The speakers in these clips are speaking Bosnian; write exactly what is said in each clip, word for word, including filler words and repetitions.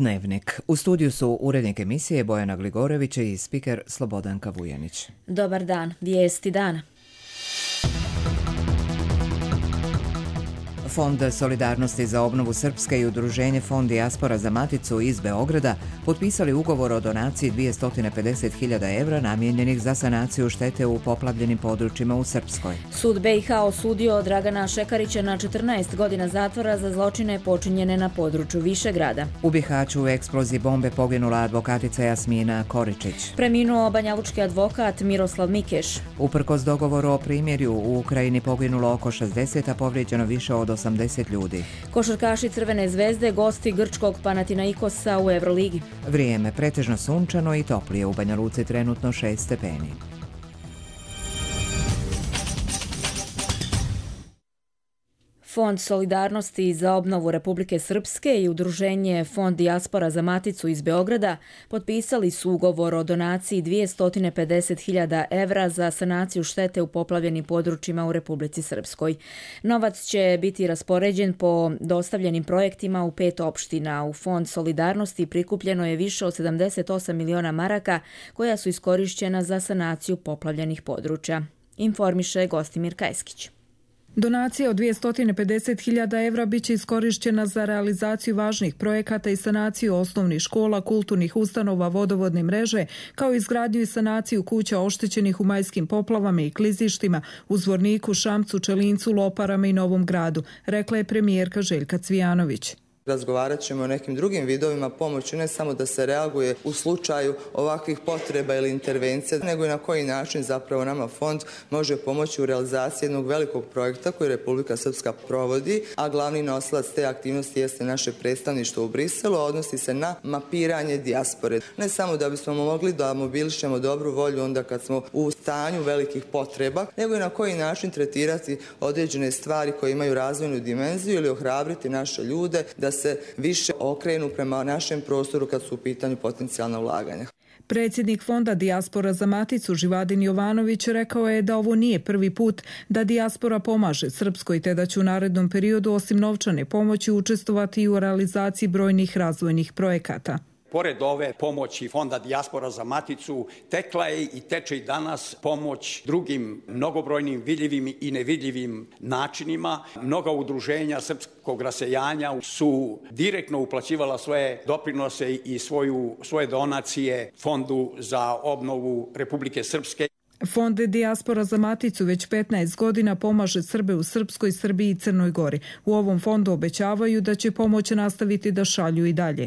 Dnevnik. U studiju su urednik emisije Bojana Gligorević i spiker Slobodanka Vujanić. Dobar dan, vijesti dana. Fond solidarnosti za obnovu Srpske i udruženje Fond dijaspora za Maticu iz Beograda potpisali ugovor o donaciji dvjesto pedeset hiljada evra namijenjenih za sanaciju štete u poplavljenim područjima u Srpskoj. Sud B i H osudio Dragana Šekarića na četrnaest godina zatvora za zločine počinjene na području Višegrada. U Bihaću u eksploziji bombe poginula advokatica Jasmina Koričić. Preminuo banjalučki advokat Miroslav Mikeš. Uprkos dogovoru o primirju u Ukrajini poginulo oko šezdeset, a povrijeđeno više od osamdeset ljudi. Košarkaši Crvene zvezde gosti grčkog Panathinaikosa u Evroligi. Vrijeme pretežno sunčano i toplije, u Banja Luci trenutno šest stepeni. Fond solidarnosti za obnovu Republike Srpske i udruženje Fond dijaspora za Maticu iz Beograda potpisali su ugovor o donaciji dvjesto pedeset hiljada evra za sanaciju štete u poplavljenim područjima u Republici Srpskoj. Novac će biti raspoređen po dostavljenim projektima u pet opština. U Fond solidarnosti prikupljeno je više od sedamdeset osam miliona maraka koja su iskorišćena za sanaciju poplavljenih područja. Informiše Gostimir Kajskić. Donacija od dvjesto pedeset hiljada evra biće iskorišćena za realizaciju važnih projekata i sanaciju osnovnih škola, kulturnih ustanova, vodovodne mreže, kao i izgradnju i sanaciju kuća oštećenih u majskim poplavama i klizištima u Zvorniku, Šamcu, Čelincu, Loparama i Novom Gradu, rekla je premijerka Željka Cvijanović. Razgovarat ćemo o nekim drugim vidovima pomoći, ne samo da se reaguje u slučaju ovakvih potreba ili intervencija, nego i na koji način zapravo nama fond može pomoći u realizaciji jednog velikog projekta koji Republika Srpska provodi, a glavni nosilac te aktivnosti jeste naše predstavništvo u Briselu, a odnosi se na mapiranje dijaspore. Ne samo da bismo mogli da mobilišemo dobru volju onda kad smo u stanju velikih potreba, nego i na koji način tretirati određene stvari koje imaju razvojnu dimenziju ili ohrabriti naše ljude da se više okrenu prema našem prostoru kad su u pitanju potencijalna ulaganja. Predsjednik Fonda dijaspora za Maticu Živadin Jovanović rekao je da ovo nije prvi put da dijaspora pomaže Srpskoj, te da će u narednom periodu osim novčane pomoći učestvovati i u realizaciji brojnih razvojnih projekata. Pored ove pomoći Fonda dijaspora za Maticu, tekla je i teče i danas pomoć drugim mnogobrojnim vidljivim i nevidljivim načinima. Mnoga udruženja srpskog rasejanja su direktno uplaćivala svoje doprinose i svoju, svoje donacije Fondu za obnovu Republike Srpske. Fond dijaspora za Maticu već petnaest godina pomaže Srbe u Srpskoj, Srbiji i Crnoj Gori. U ovom fondu obećavaju da će pomoć nastaviti da šalju i dalje.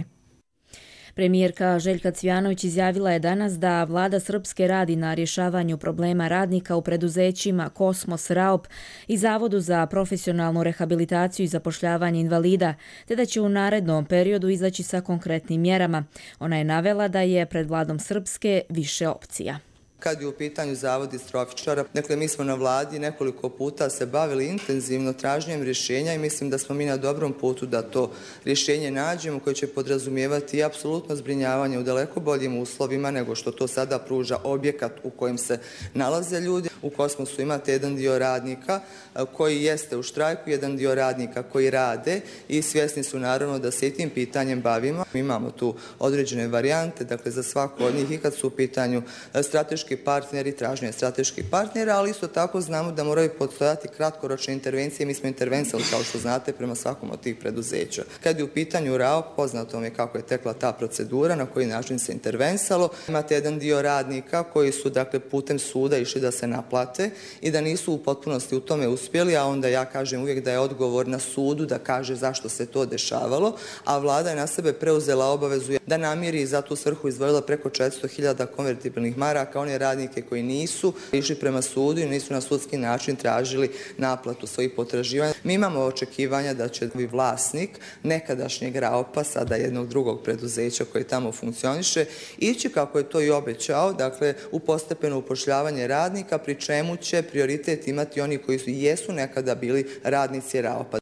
Premijerka Željka Cvijanović izjavila je danas da vlada Srpske radi na rješavanju problema radnika u preduzećima Kosmos, Raop i Zavodu za profesionalnu rehabilitaciju i zapošljavanje invalida, te da će u narednom periodu izaći sa konkretnim mjerama. Ona je navela da je pred vladom Srpske više opcija. Kad je u pitanju zavod distrofičara, dakle mi smo na vladi nekoliko puta se bavili intenzivno traženjem rješenja i mislim da smo mi na dobrom putu da to rješenje nađemo koje će podrazumijevati i apsolutno zbrinjavanje u daleko boljim uslovima nego što to sada pruža objekat u kojem se nalaze ljudi. U Kosmosu imate jedan dio radnika koji jeste u štrajku, jedan dio radnika koji rade i svjesni su naravno da se i tim pitanjem bavimo. Mi imamo tu određene varijante, dakle za svaku od njih i kad su u pitanju strateški partneri, traženje strateških partnera, ali isto tako znamo da moraju postojati kratkoročne intervencije. Mi smo intervencali, kao što znate, prema svakom od tih preduzeća. Kad je u pitanju Raop, poznato mi je kako je tekla ta procedura, na koji način se intervensalo. Imate jedan dio radnika koji su dakle putem suda išli da se naplate i da nisu u potpunosti u tome uspjeli, a onda ja kažem uvijek da je odgovor na sudu da kaže zašto se to dešavalo, a vlada je na sebe preuzela obavezu da namiri i za tu svrhu izdvojila preko četiristo hiljada konvertibilnih maraka. One radnike koji nisu išli prema sudu i nisu na sudski način tražili naplatu svojih potraživanja. Mi imamo očekivanja da će vlasnik nekadašnjeg Raopa, sada jednog drugog preduzeća koje tamo funkcioniše, ići kako je to i obećao, dakle u postepeno upošljavanje radnika, pri čemu će prioritet imati oni koji su i jesu nekada bili radnici Raopa.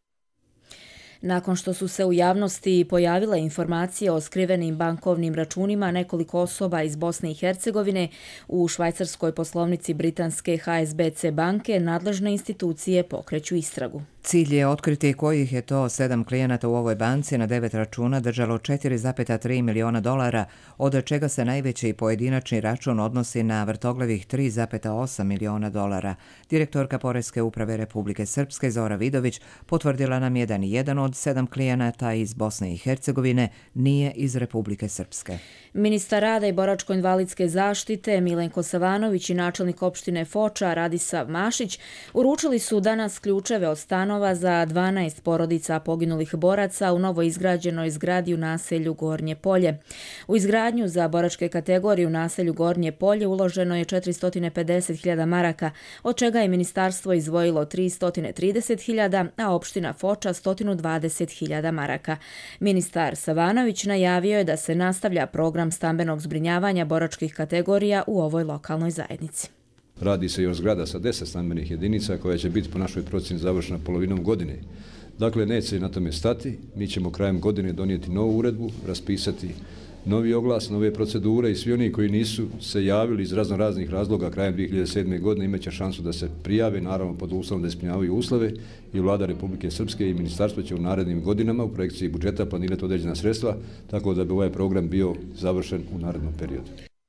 Nakon što su se u javnosti pojavile informacije o skrivenim bankovnim računima nekoliko osoba iz Bosne i Hercegovine u švajcarskoj poslovnici britanske H S B C banke, nadležne institucije pokreću istragu. Cilj je otkriti kojih je to sedam klijenata u ovoj banci na devet računa držalo četiri zarez tri miliona dolara, od čega se najveći pojedinačni račun odnosi na vrtoglevih tri zarez osam miliona dolara. Direktorka Poreske uprave Republike Srpske Zora Vidović potvrdila nam je da ni jedan od sedam klijenata iz Bosne i Hercegovine nije iz Republike Srpske. Ministar rada i boračko-invalidske zaštite Milenko Savanović i načelnik opštine Foča Radisav Mašić uručili su danas ključeve od stanova za dvanaest porodica poginulih boraca u novoizgrađenoj zgradi u naselju Gornje Polje. U izgradnju za boračke kategorije u naselju Gornje Polje uloženo je četiristo pedeset hiljada maraka, od čega je ministarstvo izdvojilo tristo trideset hiljada, a opština Foča sto dvadeset hiljada maraka. Ministar Savanović najavio je da se nastavlja program stambenog zbrinjavanja boračkih kategorija u ovoj lokalnoj zajednici. Radi se još zgrada sa deset stambenih jedinica koja će biti po našoj procjeni završena polovinom godine. Dakle, neće na tome stati. Mi ćemo krajem godine donijeti novu uredbu, raspisati novi oglas, nove procedure i svi oni koji nisu se javili iz razno raznih razloga krajem dvije hiljade sedme. godine imaće šansu da se prijave, naravno pod uslovom da ispunjavaju uslove, i Vlada Republike Srpske i ministarstvo će u narednim godinama u projekciji budžeta planirati određena sredstva, tako da bi ovaj program bio završen u narednom periodu.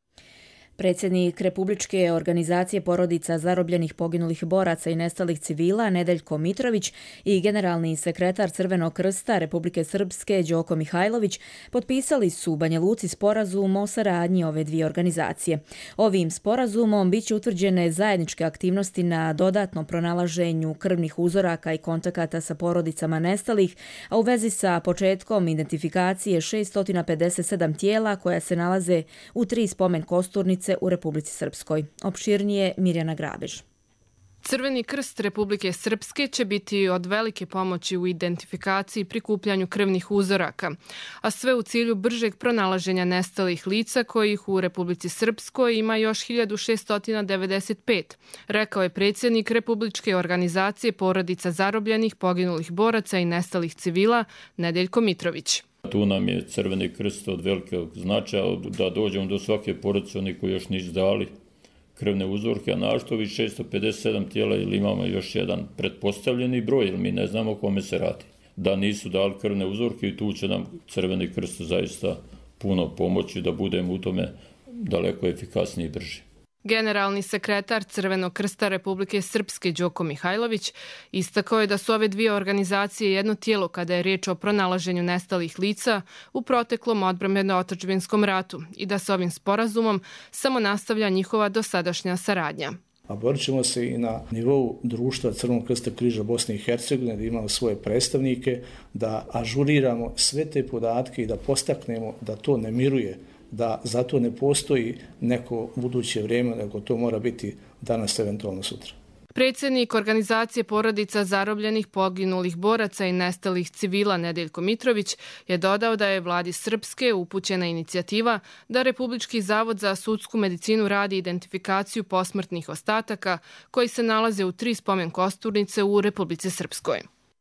Predsjednik Republičke organizacije porodica zarobljenih poginulih boraca i nestalih civila Nedeljko Mitrović i generalni sekretar Crvenog krsta Republike Srpske Đoko Mihajlović potpisali su u Banja Luci sporazum o saradnji ove dvije organizacije. Ovim sporazumom biće utvrđene zajedničke aktivnosti na dodatnom pronalaženju krvnih uzoraka i kontakata sa porodicama nestalih, a u vezi sa početkom identifikacije šessto pedeset sedam tijela koja se nalaze u tri spomen kosturnice u Republici Srpskoj. Opširnije Mirjana Grabež. Crveni krst Republike Srpske će biti od velike pomoći u identifikaciji i prikupljanju krvnih uzoraka, a sve u cilju bržeg pronalaženja nestalih lica kojih u Republici Srpskoj ima još hiljadu šeststo devedeset pet, rekao je predsjednik Republičke organizacije porodica zarobljenih poginulih boraca i nestalih civila Nedeljko Mitrović. Tu nam je Crveni krst od velikog značaja da dođemo do svake porodice, oni koji još nisu dali krvne uzorke, a našto ovih šessto pedeset sedam tijela ili imamo još jedan pretpostavljeni broj, ili mi ne znamo o kome se radi, da nisu dali krvne uzorke i tu će nam Crveni krst zaista puno pomoći da budemo u tome daleko efikasniji i brži. Generalni sekretar Crvenog krsta Republike Srpske Đoko Mihajlović istakao je da su ove dvije organizacije jedno tijelo kada je riječ o pronalaženju nestalih lica u proteklom odbrambeno-otadžbinskom ratu i da se ovim sporazumom samo nastavlja njihova dosadašnja saradnja. A borit ćemo se i na nivou društva Crvenog krsta križa Bosne i Hercegovine, da imamo svoje predstavnike, da ažuriramo sve te podatke i da postaknemo da to ne miruje, da zato ne postoji neko buduće vrijeme, nego to mora biti danas, eventualno sutra. Predsjednik organizacije porodica zarobljenih poginulih boraca i nestalih civila Nedeljko Mitrović je dodao da je vladi Srpske upućena inicijativa da Republički zavod za sudsku medicinu radi identifikaciju posmrtnih ostataka koji se nalaze u tri spomen kosturnice u Republici Srpskoj.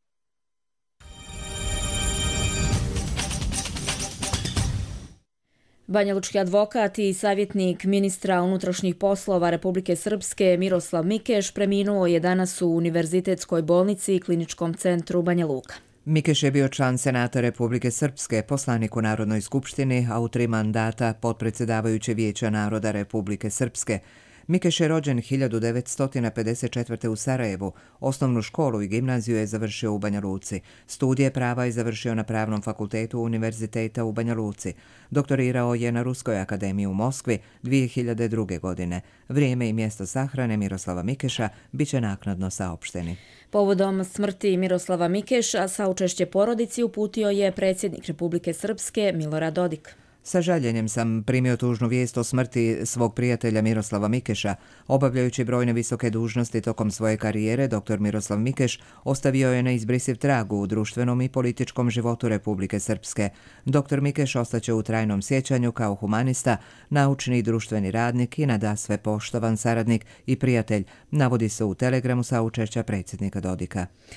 Banjalučki advokat i savjetnik ministra unutrašnjih poslova Republike Srpske Miroslav Mikeš preminuo je danas u Univerzitetskoj bolnici i kliničkom centru Banja Luka. Mikeš je bio član Senata Republike Srpske, poslanik u Narodnoj skupštini, a u tri mandata potpredsjedavajuće Vijeća naroda Republike Srpske. Mikeš je rođen hiljadu devetsto pedeset četvrte. u Sarajevu. Osnovnu školu i gimnaziju je završio u Banja Luci. Studije prava je završio na Pravnom fakultetu Univerziteta u Banja Luci. Doktorirao je na Ruskoj akademiji u Moskvi dvije hiljade druge. godine. Vrijeme i mjesto sahrane Miroslava Mikeša biće naknadno saopšteni. Povodom smrti Miroslava Mikeša saučešće porodici uputio je predsjednik Republike Srpske Milorad Dodik. Sa žaljenjem sam primio tužnu vijest o smrti svog prijatelja Miroslava Mikeša. Obavljajući brojne visoke dužnosti tokom svoje karijere, dr. Miroslav Mikeš ostavio je neizbrisiv trag u društvenom i političkom životu Republike Srpske. doktor Mikeš ostaće u trajnom sjećanju kao humanista, naučni i društveni radnik i nadasve poštovan saradnik i prijatelj, navodi se u telegramu saučešća predsjednika Dodika.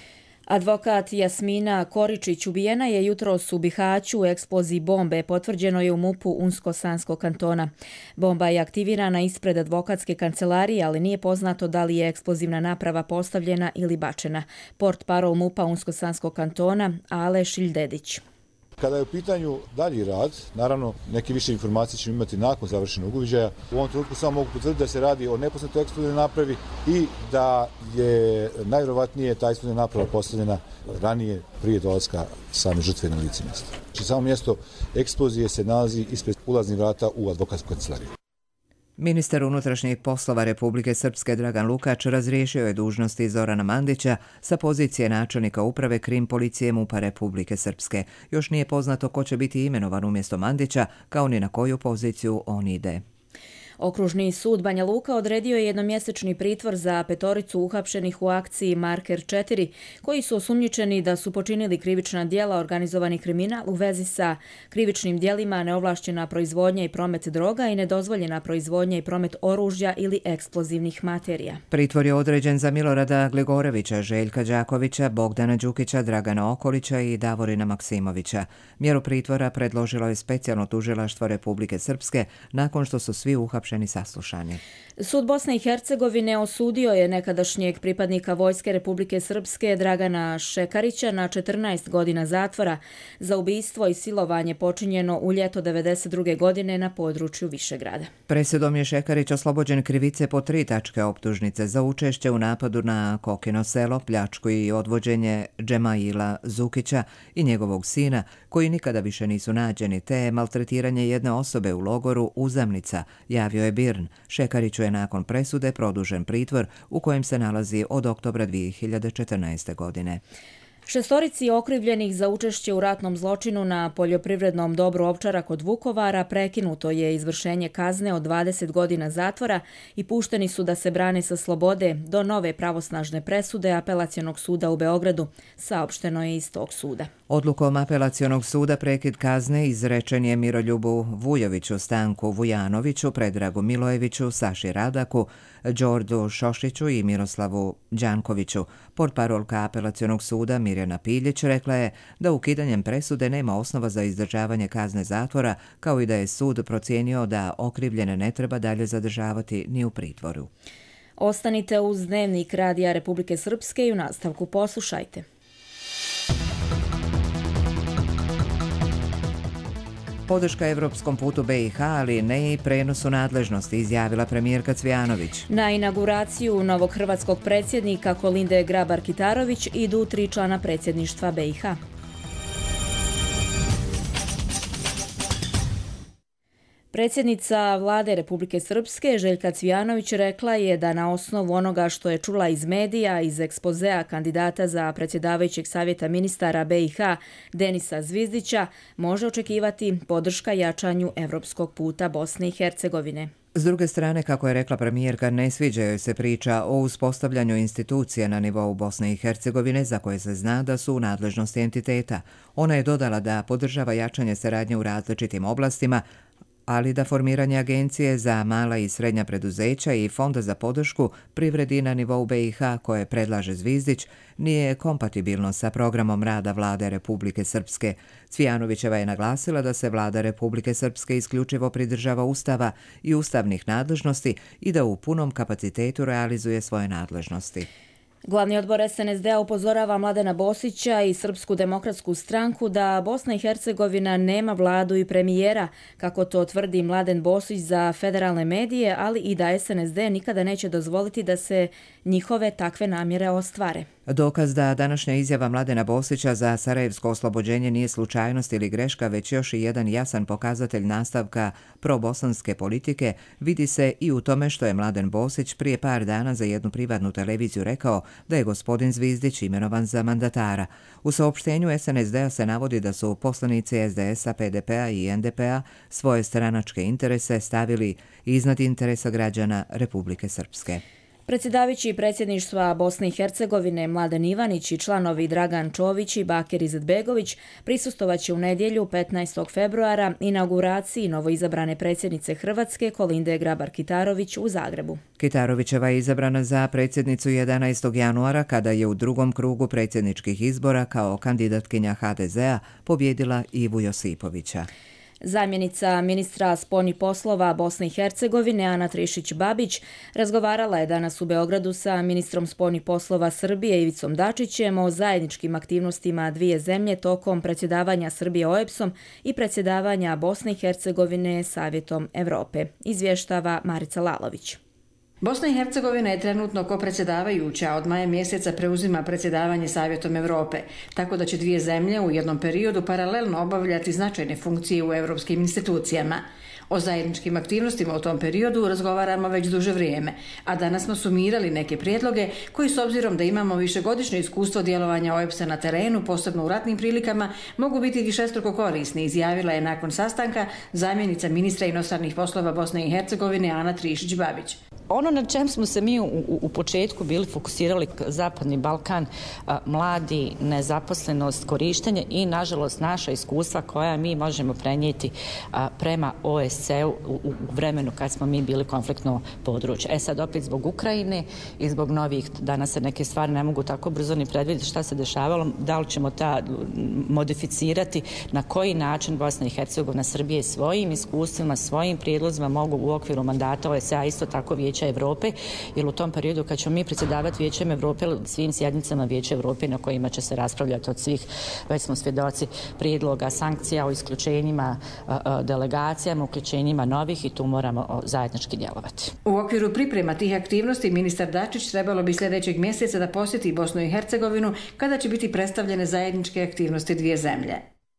Advokat Jasmina Koričić ubijena je jutros u Bihaću u eksploziji bombe, potvrđeno je u MUP-u Unsko-Sanskog kantona. Bomba je aktivirana ispred advokatske kancelarije, ali nije poznato da li je eksplozivna naprava postavljena ili bačena. Portparol MUP-a Unsko-Sanskog kantona Ale Šiljdedić. Kada je u pitanju dalji rad, naravno neke više informacije ćemo imati nakon završenog uviđaja. U ovom trenutku samo mogu potvrditi da se radi o nepoznatoj eksplozivnoj napravi i da je najvjerovatnije ta eksplozivna naprava postavljena ranije prije dolaska same žrtve na lice mjesta. Samo mjesto eksplozije se nalazi ispred ulaznih vrata u advokatsku kancelariju. Ministar unutrašnjih poslova Republike Srpske Dragan Lukač razriješio je dužnosti Zorana Mandića sa pozicije načelnika uprave Krim policije MUP-a Republike Srpske. Još nije poznato ko će biti imenovan umjesto Mandića, kao ni na koju poziciju on ide. Okružni sud Banja Luka odredio je jednomjesečni pritvor za petoricu uhapšenih u akciji Marker četiri, koji su osumnjičeni da su počinili krivična djela organizovani kriminal u vezi sa krivičnim djelima neovlašćena proizvodnja i promet droga i nedozvoljena proizvodnja i promet oružja ili eksplozivnih materija. Pritvor je određen za Milorada Glegorevića, Željka Đakovića, Bogdana Đukića, Dragana Okolića i Davorina Maksimovića. Mjeru pritvora predložilo je specijalno tužilaštvo Republike Srpske nakon što su svi uhapšeni saslušani. Sud Bosne i Hercegovine osudio je nekadašnjeg pripadnika Vojske Republike Srpske Dragana Šekarića na četrnaest godina zatvora za ubistvo i silovanje počinjeno u ljeto devedeset druge godine na području Višegrada. Presudom je Šekarić oslobođen krivice po tri tačke optužnice za učešće u napadu na Kokino selo, pljačku i odvođenje Džemaila Zukića i njegovog sina, koji nikada više nisu nađeni, te maltretiranje jedne osobe u logoru Uzamnica, javio je Birn. Šekariću je nakon presude produžen pritvor u kojem se nalazi od oktobra dvije hiljade četrnaeste. godine. Šestorici okrivljenih za učešće u ratnom zločinu na poljoprivrednom dobru Ovčara kod Vukovara prekinuto je izvršenje kazne od dvadeset godina zatvora i pušteni su da se brane sa slobode do nove pravosnažne presude Apelacionog suda u Beogradu, saopšteno je iz tog suda. Odlukom Apelacionog suda prekid kazne izrečen je Miroljubu Vujoviću, Stanku Vujanoviću, Predragu Milojeviću, Saši Radaku, Đordu Šošiću i Miroslavu Đankoviću. Portparolka Apelacionog suda Mirjana Piljić rekla je da ukidanjem presude nema osnova za izdržavanje kazne zatvora, kao i da je sud procijenio da okrivljene ne treba dalje zadržavati ni u pritvoru. Ostanite uz Dnevnik Radija Republike Srpske i u nastavku poslušajte. Podrška evropskom putu B i H, ali ne i prenosu nadležnosti, izjavila premijerka Cvijanović. Na inauguraciju novog hrvatskog predsjednika Kolinde Grabar-Kitarović idu tri člana predsjedništva B i H. Predsjednica Vlade Republike Srpske Željka Cvijanović rekla je da na osnovu onoga što je čula iz medija, iz ekspozea kandidata za predsjedavajućeg savjeta ministara B i H Denisa Zvizdića, može očekivati podrška jačanju evropskog puta Bosne i Hercegovine. S druge strane, kako je rekla premijerka, ne sviđa joj se priča o uspostavljanju institucija na nivou Bosne i Hercegovine za koje se zna da su u nadležnosti entiteta. Ona je dodala da podržava jačanje saradnje u različitim oblastima, ali da formiranje agencije za mala i srednja preduzeća i fonda za podršku privredi na nivou B i H koje predlaže Zvizdić nije kompatibilno sa programom rada Vlade Republike Srpske. Cvijanovićeva je naglasila da se Vlada Republike Srpske isključivo pridržava Ustava i ustavnih nadležnosti i da u punom kapacitetu realizuje svoje nadležnosti. Glavni odbor S N S D-a upozorava Mladena Bosića i Srpsku demokratsku stranku da Bosna i Hercegovina nema vladu i premijera, kako to tvrdi Mladen Bosić za federalne medije, ali i da S N S D nikada neće dozvoliti da se njihove takve namjere ostvare. Dokaz da današnja izjava Mladena Bosića za sarajevsko oslobođenje nije slučajnost ili greška, već još i jedan jasan pokazatelj nastavka probosanske politike, vidi se i u tome što je Mladen Bosić prije par dana za jednu privatnu televiziju rekao da je gospodin Zvizdić imenovan za mandatara. U saopštenju S N S D-a se navodi da su poslanici S D S-a, P D P-a i N D P-a svoje stranačke interese stavili iznad interesa građana Republike Srpske. Predsjedavajući predsjedništva Bosne i Hercegovine Mladen Ivanić i članovi Dragan Čović i Bakir Izetbegović prisustovaće u nedjelju petnaestog februara inauguraciji novoizabrane predsjednice Hrvatske Kolinde Grabar-Kitarović u Zagrebu. Kitarovićeva je izabrana za predsjednicu jedanaestog januara kada je u drugom krugu predsjedničkih izbora kao kandidatkinja ha de zea pobjedila Ivu Josipovića. Zamjenica ministra spoljnih poslova Bosne i Hercegovine Ana Trišić-Babić razgovarala je danas u Beogradu sa ministrom spoljnih poslova Srbije Ivicom Dačićem o zajedničkim aktivnostima dvije zemlje tokom predsjedavanja Srbije o e be es-om i predsjedavanja Bosne i Hercegovine Savjetom Evrope, izvještava Marica Lalović. Bosna i Hercegovina je trenutno kopredsjedavajuća, od maja mjeseca preuzima predsjedavanje Savjetom Evrope, tako da će dvije zemlje u jednom periodu paralelno obavljati značajne funkcije u europskim institucijama. O zajedničkim aktivnostima u tom periodu razgovaramo već duže vrijeme, a danas smo sumirali neke prijedloge koji, s obzirom da imamo višegodišnje iskustvo djelovanja o e be es-a na terenu, posebno u ratnim prilikama, mogu biti višestruko korisni, izjavila je nakon sastanka zamjenica ministra inostranih poslova Bosne i Hercegovine Ana Trišić-Babić. Ono na čem smo se mi u, u, u početku bili fokusirali, Zapadni Balkan, a, mladi, nezaposlenost, korištenje i, nažalost, naša iskustva koja mi možemo prenijeti a, prema o e se u, u vremenu kad smo mi bili konfliktno područje. E sad opet zbog Ukrajine i zbog novih, danas se neke stvari ne mogu tako brzo ni predvidjeti šta se dešavalo, da li ćemo ta modificirati, na koji način Bosna i Hercegovina, Srbije svojim iskustvima, svojim prijedlozima mogu u okviru mandata o e se a isto tako Vijeća Evrope, jer u tom periodu kad ćemo mi predsjedavati Vijećem Evrope, svim sjednicama Vijeća Evrope na kojima će se raspravljati od svih, već smo svjedoci prijedloga sankcija o isključenjima delegacijama, uključenjima novih i tu moramo zajednički djelovati. U okviru priprema tih aktivnosti ministar Dačić trebalo bi sljedećeg mjeseca da posjeti Bosnu i Hercegovinu kada će biti predstavljene zajedničke aktivnosti dvije zemlje.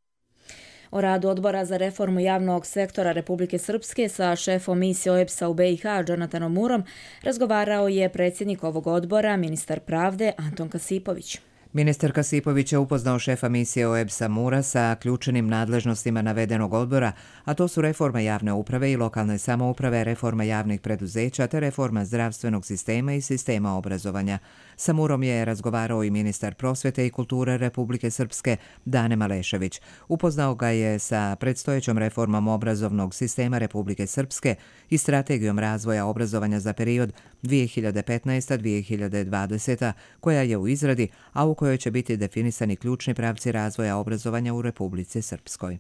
O radu Odbora za reformu javnog sektora Republike Srpske sa šefom misije o e be es-a u be i ha Jonathanom Murom razgovarao je predsjednik ovog odbora, ministar pravde Anton Kasipović. Ministar Kasipović je upoznao šefa misije o e be es-a Mura sa ključnim nadležnostima navedenog odbora, a to su reforma javne uprave i lokalne samouprave, reforma javnih preduzeća te reforma zdravstvenog sistema i sistema obrazovanja. Sa Murom je razgovarao i ministar prosvete i kulture Republike Srpske Dane Malešević. Upoznao ga je sa predstojećom reformom obrazovnog sistema Republike Srpske i strategijom razvoja obrazovanja za period dvije hiljade petnaesta do dvije hiljade dvadeseta koja je u izradi, a u kojoj će biti definisani ključni pravci razvoja obrazovanja u Republici Srpskoj.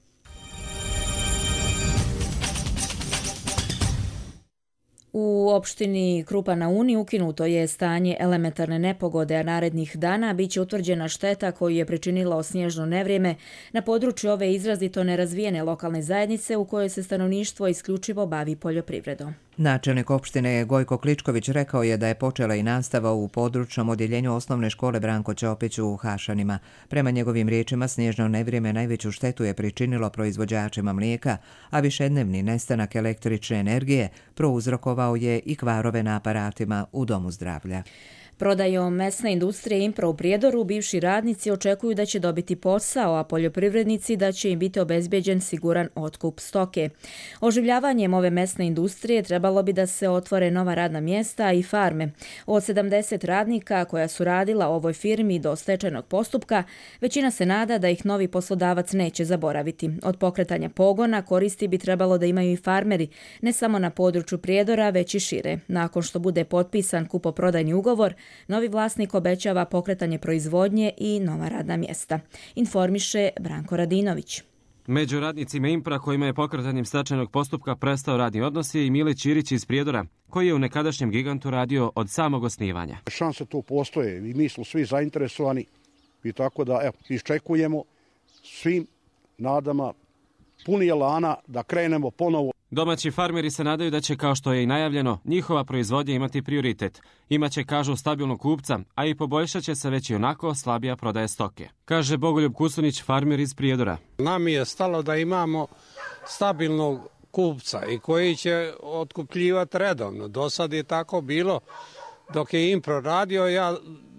U opštini Krupa na Uni ukinuto je stanje elementarne nepogode, a narednih dana biće utvrđena šteta koju je pričinilo snježno nevrijeme na području ove izrazito nerazvijene lokalne zajednice u kojoj se stanovništvo isključivo bavi poljoprivredom. Načelnik opštine Gojko Kličković rekao je da je počela i nastava u područnom odjeljenju osnovne škole Branko Ćopić u Hašanima. Prema njegovim riječima, snježno nevrijeme najveću štetu je pričinilo proizvođačima mlijeka, a višednevni nestanak električne energije prouzrokovao je i kvarove na aparatima u Domu zdravlja. Prodajom mesne industrije Impro u Prijedoru bivši radnici očekuju da će dobiti posao, a poljoprivrednici da će im biti obezbijeđen siguran otkup stoke. Oživljavanjem ove mesne industrije trebalo bi da se otvore nova radna mjesta i farme. Od sedamdeset radnika koja su radila u ovoj firmi do stečajnog postupka, većina se nada da ih novi poslodavac neće zaboraviti. Od pokretanja pogona koristi bi trebalo da imaju i farmeri, ne samo na području Prijedora, već i šire. Nakon što bude potpisan kupoprodajni ugovor, novi vlasnik obećava pokretanje proizvodnje i nova radna mjesta, informiše Branko Radinović. Među radnicima Impra kojima je pokretanjem stečajnog postupka prestao radni odnos je i Mile Ćirić iz Prijedora, koji je u nekadašnjem Gigantu radio od samog osnivanja. Šanse tu postoje i mi smo svi zainteresovani i tako da evo, iščekujemo svim nadama puni elana da krenemo ponovo. Domaći farmeri se nadaju da će, kao što je i najavljeno, njihova proizvodnja imati prioritet. Imaće, kažu, stabilnog kupca, a i poboljšat će se već i onako slabija prodaje stoke. Kaže Bogoljub Kusunić, farmer iz Prijedora. Nam je stalo da imamo stabilnog kupca i koji će otkupljivati redovno. Do sad je tako bilo dok je Impro radio. Ja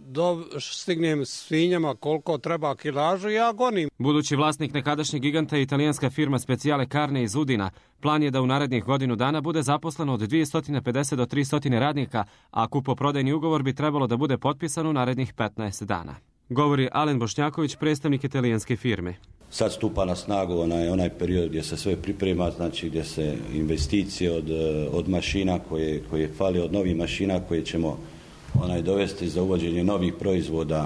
do, stignem svinjama koliko treba kilažu, ja gonim. Budući vlasnik nekadašnjeg giganta je italijanska firma Speciale Carne iz Udina. Plan je da u narednih godinu dana bude zaposleno od dvjesto pedeset do tristo radnika, a kupoprodajni ugovor bi trebalo da bude potpisan u narednih petnaest dana. Govori Alen Bošnjaković, predstavnik italijanske firme. Sad stupa na snagu onaj, onaj period gdje se sve priprema, znači gdje se investicije od, od mašina koje, koje fali, od novih mašina koje ćemo onaj dovesti za uvođenje novih proizvoda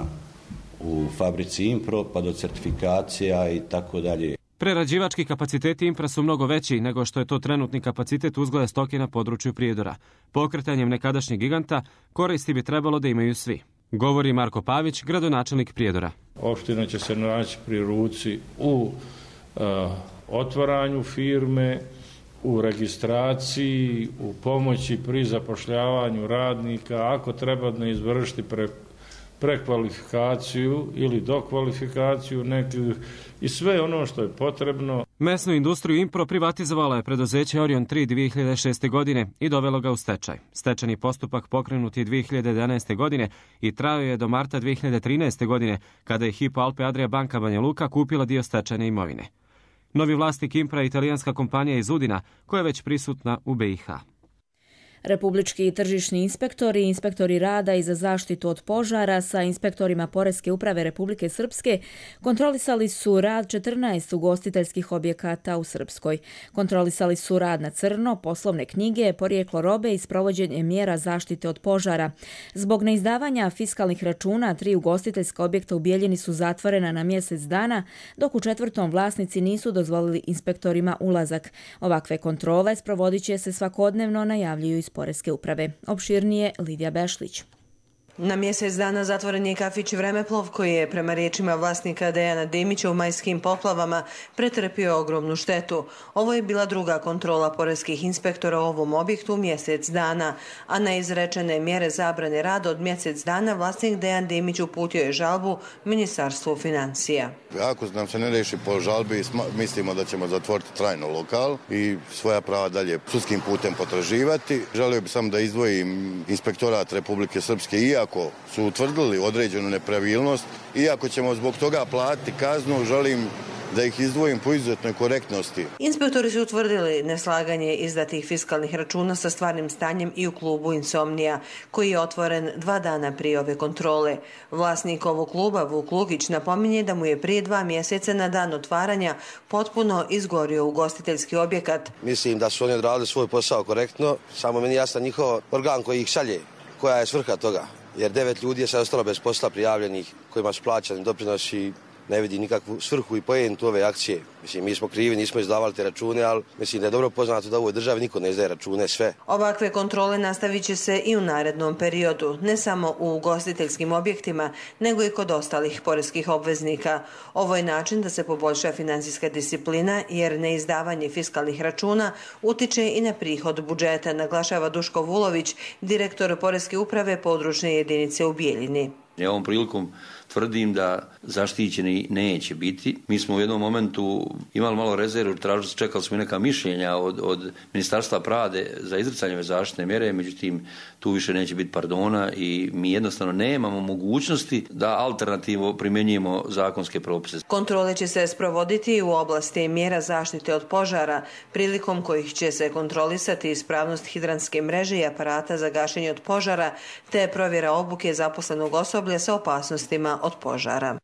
u fabrici Impro, pa do certifikacija i tako dalje. Prerađivački kapaciteti Impra su mnogo veći nego što je to trenutni kapacitet uzgoja stoke na području Prijedora. Pokretanjem nekadašnjeg giganta koristi bi trebalo da imaju svi. Govori Marko Pavić, gradonačelnik Prijedora. Opština će se naći pri ruci u uh, otvaranju firme, u registraciji, u pomoći pri zapošljavanju radnika, ako treba da izvršiti pre, prekvalifikaciju ili dokvalifikaciju nekih i sve ono što je potrebno. Mesnu industriju Impro privatizovala je preduzeće Orion tri dvije hiljade šeste. godine i dovelo ga u stečaj. Stečajni postupak pokrenut je dvije hiljade jedanaeste. godine i trajao je do marta dvije hiljade trinaeste. godine, kada je Hypo Alpe Adria banka Banja Luka kupila dio stečajne imovine. Novi vlasnik Impra je italijanska kompanija iz Udina, koja je već prisutna u B i H. Republički tržišni inspektori i inspektori rada i za zaštitu od požara sa inspektorima Poreske uprave Republike Srpske kontrolisali su rad četrnaest ugostiteljskih objekata u Srpskoj. Kontrolisali su rad na crno, poslovne knjige, porijeklo robe i sprovođenje mjera zaštite od požara. Zbog neizdavanja fiskalnih računa, tri ugostiteljska objekta u Bijeljini su zatvorena na mjesec dana, dok u četvrtom vlasnici nisu dozvolili inspektorima ulazak. Ovakve kontrole sprovodit će se svakodnevno, najavljuju iz Poreske uprave. Opširnije Lidija Bešlić. Na mjesec dana zatvoren je kafić Vremeplov koji je, prema riječima vlasnika Dejana Demića, u majskim poplavama pretrpio ogromnu štetu. Ovo je bila druga kontrola poreskih inspektora u ovom objektu u mjesec dana, a na izrečene mjere zabrane rada od mjesec dana vlasnik Dejan Demić uputio je žalbu Ministarstvu financija. Ako nam se ne reši po žalbi, mislimo da ćemo zatvoriti trajno lokal i svoja prava dalje sudskim putem potraživati. Želio bih samo da izdvojim Inspektorat Republike Srpske i ako su utvrdili određenu nepravilnost, iako ćemo zbog toga platiti kaznu, želim da ih izdvojim po izuzetnoj korektnosti. Inspektori su utvrdili neslaganje izdatih fiskalnih računa sa stvarnim stanjem i u klubu Insomnija, koji je otvoren dva dana prije ove kontrole. Vlasnik ovog kluba, Vuk Lukić, napominje da mu je prije dva mjeseca na dan otvaranja potpuno izgorio ugostiteljski objekat. Mislim da su oni odradili svoj posao korektno, samo meni jasno njihov organ koji ih šalje, koja je svrha toga. Jer devet ljudi je sad ostalo bez posla prijavljenih, kojima su plaćani doprinosi, ne vidi nikakvu svrhu i pojentu ove akcije. Mislim, mi smo krivi, nismo izdavali te račune, ali mislim da je dobro poznato da u ovoj državi niko ne izdaje račune, sve. Ovakve kontrole nastavit će se i u narednom periodu, ne samo u ugostiteljskim objektima, nego i kod ostalih poreskih obveznika. Ovo je način da se poboljša finansijska disciplina, jer neizdavanje fiskalnih računa utiče i na prihod budžeta, naglašava Duško Vulović, direktor Poreske uprave područne jedinice u Bijeljini. Ja ovom prilikom tvrdim da zaštićeni neće biti. Mi smo u jednom momentu imali malo rezervu, tražili, čekali smo i neka mišljenja od, od Ministarstva pravde za izricanje zaštitne mjere, međutim tu više neće biti pardona i mi jednostavno nemamo mogućnosti da alternativno primjenjujemo zakonske propise. Kontrole će se sprovoditi u oblasti mjera zaštite od požara, prilikom kojih će se kontrolisati ispravnost hidranske mreže i aparata za gašenje od požara, te provjera obuke zaposlenog osoblja sa opasnostima od požara.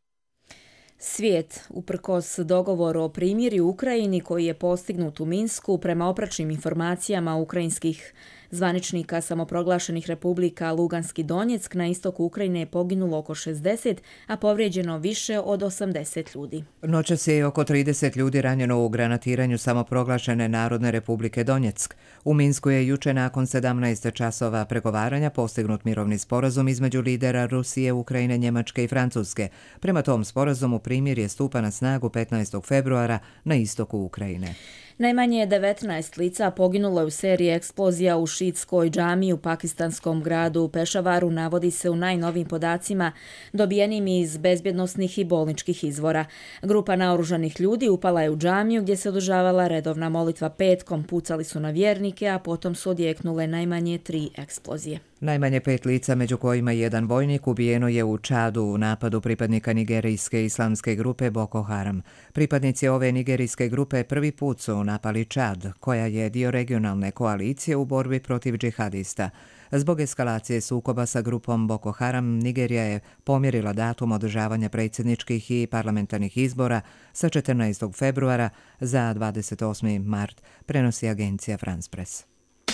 Svijet, uprkos dogovoru o primirju u Ukrajini koji je postignut u Minsku, prema oprečnim informacijama ukrajinskih zvaničnika samoproglašenih republika Luganski Donjeck, na istoku Ukrajine je poginulo oko šezdeset, a povrijeđeno više od osamdeset ljudi. Noćas je oko trideset ljudi ranjeno u granatiranju samoproglašene Narodne republike Donjeck. U Minsku je juče nakon sedamnaest časova pregovaranja postignut mirovni sporazum između lidera Rusije, Ukrajine, Njemačke i Francuske. Prema tom sporazumu primirje stupa na snagu petnaestog februara na istoku Ukrajine. Najmanje devetnaest lica poginulo je u seriji eksplozija u šiitskoj džamiji u pakistanskom gradu Pešavaru, navodi se u najnovijim podacima dobijenim iz bezbjednosnih i bolničkih izvora. Grupa naoružanih ljudi upala je u džamiju gdje se održavala redovna molitva petkom, pucali su na vjernike, a potom su odjeknule najmanje tri eksplozije. Najmanje pet lica, među kojima jedan vojnik, ubijeno je u Čadu u napadu pripadnika nigerijske islamske grupe Boko Haram. Pripadnici ove nigerijske grupe prvi put su napali Čad, koja je dio regionalne koalicije u borbi protiv džihadista. Zbog eskalacije sukoba sa grupom Boko Haram, Nigerija je pomjerila datum održavanja predsjedničkih i parlamentarnih izbora sa četrnaestog februara za dvadeset osmi mart, prenosi agencija France Press.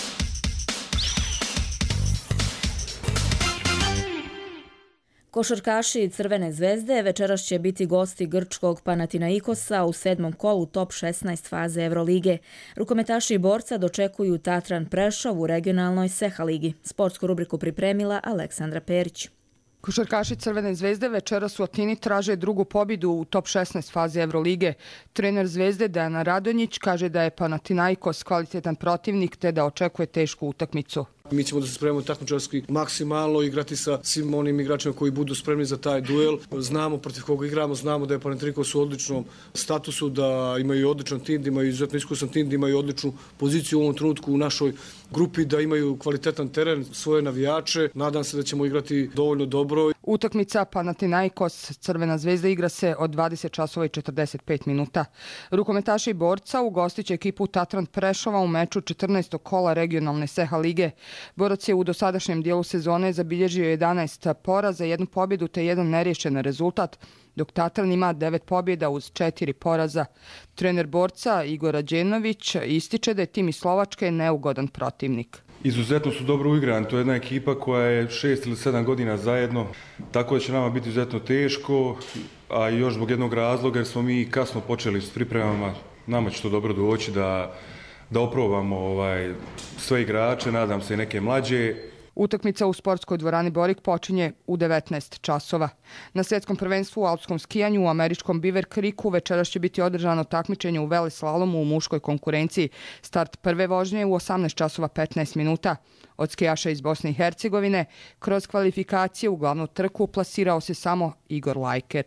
Košarkaši Crvene zvezde večeras će biti gosti grčkog Panathinaikosa u sedmom kolu top šesnaest faze Evrolige. Rukometaši Borca dočekuju Tatran Prešov u regionalnoj Seha ligi. Sportsku rubriku pripremila Aleksandra Perić. Košarkaši Crvene zvezde večeras u Atini traže drugu pobjedu u top šesnaest faze Evrolige. Trener Zvezde Dejan Radonjić kaže da je Panathinaikos kvalitetan protivnik te da očekuje tešku utakmicu. Mi ćemo da se spremimo takmičarski maksimalno, igrati sa svim onim igračima koji budu spremni za taj duel. Znamo protiv koga igramo, znamo da je Panathinaikos u odličnom statusu, da imaju odličan tim, da imaju izuzetno iskusan tim, da imaju odličnu poziciju u ovom trenutku u našoj grupi, da imaju kvalitetan teren, svoje navijače. Nadam se da ćemo igrati dovoljno dobro. Utakmica Panathinaikos Crvena zvezda igra se od dvadeset časova i četrdeset pet minuta. Rukometaši Borca ugostiće ekipu Tatran Prešova u meču četrnaestog kola regionalne Seha lige. Borac je u dosadašnjem dijelu sezone zabilježio jedanaest poraza, jednu pobjedu te jedan neriješen rezultat, dok Tatran ima devet pobjeda uz četiri poraza. Trener Borca Igor Rađenović ističe da je tim iz Slovačke neugodan protivnik. Izuzetno su dobro uigrani, to je jedna ekipa koja je šest ili sedam godina zajedno, tako da će nama biti izuzetno teško, a još zbog jednog razloga jer smo mi kasno počeli s pripremama, nama će to dobro doći da da oprobamo ovaj, sve igrače, nadam se i neke mlađe. Utakmica u sportskoj dvorani Borik počinje u devetnaest časova. Na svjetskom prvenstvu u alpskom skijanju u američkom Beaver Creeku večeras će biti održano takmičenje u veleslalomu u muškoj konkurenciji. Start prve vožnje u osamnaest časova petnaest minuta. Od skijaša iz Bosne i Hercegovine kroz kvalifikacije u glavnu trku plasirao se samo Igor Lajker.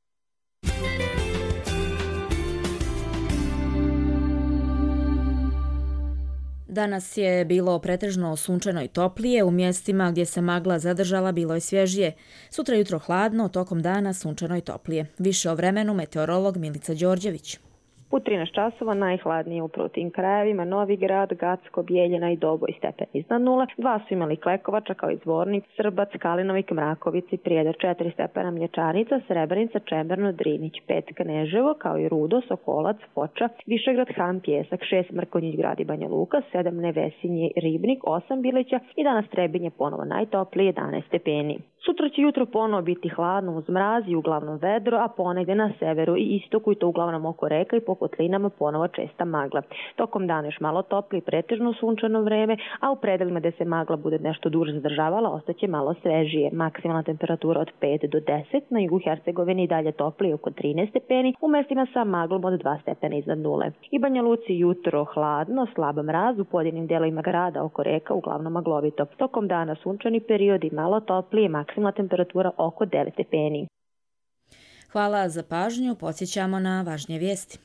Danas je bilo pretežno sunčano i toplije, u mjestima gdje se magla zadržala bilo je svježije. Sutra jutro hladno, tokom dana sunčano i toplije. Više o vremenu meteorolog Milica Đorđević. U trinaest časova najhladnije upravo tim krajevima Novi Grad, Gacko, Bijeljina i Doboj stepen iznad nule. Dva su imali Klekovača kao i Zvornik, Srbac, Kalinovik, Mrakovici, Prijedor četiri stepena, Mlječanica, Srebrenica, Čemberno, Drinić, pet Kneževo kao i Rudo, Sokolac, Foča, Višegrad, Han, Pjesak, šest Mrkonjić, Grad i Banja Luka, sedam Nevesinje, Ribnik, osam Bilića i danas Trebinje ponovo najtoplije jedanaest stepeni. Sutra će jutro ponovo biti hladno uz mraz i uglavnom vedro, a ponegdje na severu i istoku i to uglavnom oko reka i po kotlinama ponovo česta magla. Tokom dana još malo toplije i pretežno sunčano vreme, a u predelima gdje se magla bude nešto duže zadržavala ostaće malo svežije. Maksimalna temperatura od pet do deset, na jugu Hercegovini i dalje toplije oko trinaest stepeni, u mestima sa maglom od dva stepena iznad nule. I Banja Luci jutro hladno, slab mraz, u pojedinim dijelovima grada oko reka uglavnom maglovito. Tokom dana sunčani period i malo toplije, maksimalna temperatura oko devet stepeni. Hvala za pažnju, podsjećamo na važnije vijesti.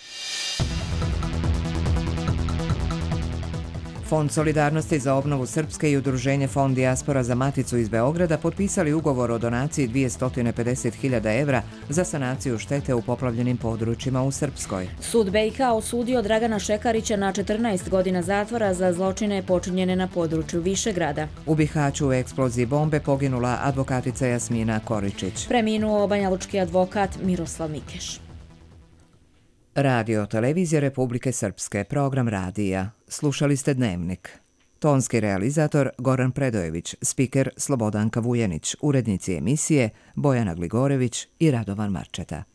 Fond solidarnosti za obnovu Srpske i udruženje Fond dijaspora za Maticu iz Beograda potpisali ugovor o donaciji dvjesto pedeset hiljada evra za sanaciju štete u poplavljenim područjima u Srpskoj. Sud B i K osudio Dragana Šekarića na četrnaest godina zatvora za zločine počinjene na području Višegrada. U Bihaću u eksploziji bombe poginula advokatica Jasmina Koričić. Preminuo banjalučki advokat Miroslav Mikeš. Radio Televizija Republike Srpske, program radija. Slušali ste Dnevnik. Tonski realizator Goran Predojević, spiker Slobodanka Vujanić, urednici emisije Bojana Gligorević i Radovan Marčeta.